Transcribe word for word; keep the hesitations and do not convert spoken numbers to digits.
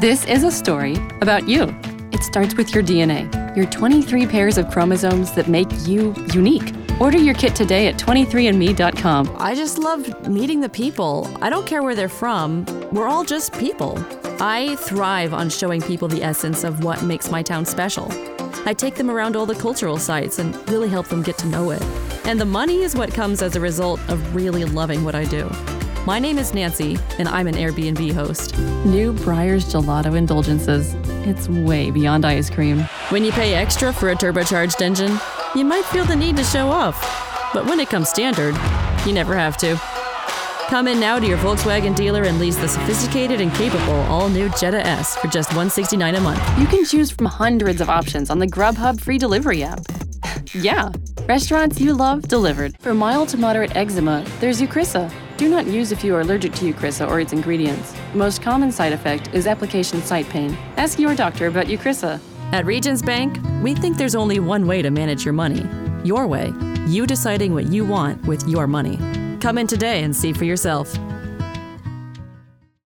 This is a story about you. It starts with your D N A, your twenty-three pairs of chromosomes that make you unique. Order your kit today at twenty-three and me dot com. I just love meeting the people. I don't care where they're from. We're all just people. I thrive on showing people the essence of what makes my town special. I take them around all the cultural sites and really help them get to know it. And the money is what comes as a result of really loving what I do. My name is Nancy, and I'm an Airbnb host. New Breyers Gelato Indulgences. It's way beyond ice cream. When you pay extra for a turbocharged engine, you might feel the need to show off. But when it comes standard, you never have to. Come in now to your Volkswagen dealer and lease the sophisticated and capable all-new Jetta S for just one hundred sixty-nine dollars a month. You can choose from hundreds of options on the Grubhub free delivery app. Yeah, restaurants you love delivered. For mild to moderate eczema, there's Eucrisa. Do not use if you are allergic to Eucrisa or its ingredients. Most common side effect is application site pain. Ask your doctor about Eucrisa. At Regions Bank, we think there's only one way to manage your money. Your way. You deciding what you want with your money. Come in today and see for yourself.